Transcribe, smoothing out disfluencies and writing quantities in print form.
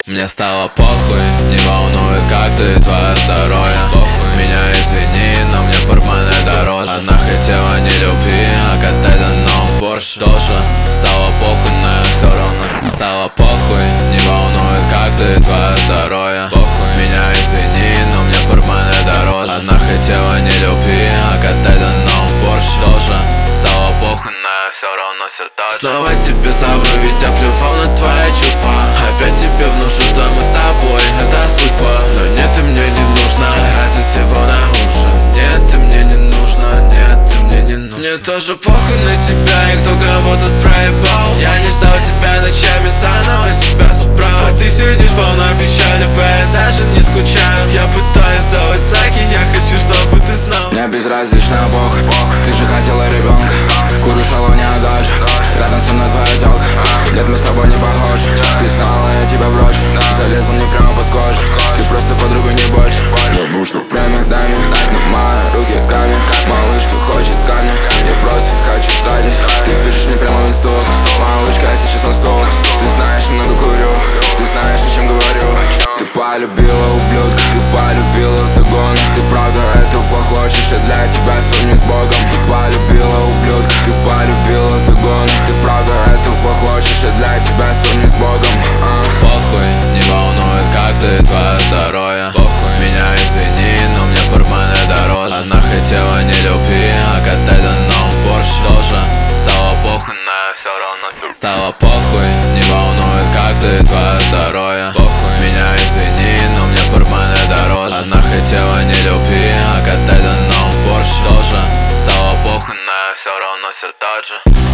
Мне стало похуй, не волнует, как ты, твое здоровье. Похуй, меня извини, но мне портмоне дороже. Она хотела не любви, а катать на новом Порше. Тоже стало похуй, но я все равно. Стало похуй, не волнует, как ты, твое здоровье. Похуй, меня извини, но мне портмоне дороже. Она хотела не любви, а катать на новом Порше. Тоже стало похуй, но я все равно все так же. Снова тебе совру, ведь я плювал на твои чувства. Опять тебе внушу, что мы с тобой, это судьба. Но нет, ты мне не нужна, разве всего наружу. Нет, ты мне не нужна, нет, ты мне не нужна. Мне тоже похуй на тебя и кто кого тут проебал. Я не ждал тебя ночами, заново себя собрал. А ты сидишь полной печали, я даже не скучаю. Я пытаюсь давать знаки, я хочу, чтобы ты знал. Мне безразлично, Бог, ты же хотела ребенка. Курю в салоне, а дальше рядом со мной твоя тёлка. Нет, мы с тобой не похожи. Ты знала, я тебя брошу. Залезла мне прямо под кожу. Ты просто подруга, не больше. Потому что время дай мне, но мои руки камень. Малышка хочет камня, я просто хочу тратить. Ты пишешь мне прямо в инсту. Малышка, я сейчас на стол. Ты знаешь, много курю, ты знаешь, о чем говорю. Ты полюбила ублюдка, ты полюбила загона. Ты правда этого хочешь, я для тебя сравню с Богом. Ты полюбила ублюдка, ты полюбила загона. Ты правда этого хочешь, я для тебя сравню с Богом. Похуй, не волнует, как ты, твое здоровье. Похуй, меня извини, но мне портмоне дороже. Она хотела не любви, а катать на новом Порше. Тоже стало похуй, но я все равно. Стало похуй, не волнует, как ты, твое здоровье. Похуй, меня извини, но мне портмоне дороже. Она хотела не любви, а катать на новом Порше. Тоже стало похуй, но я все равно все так же.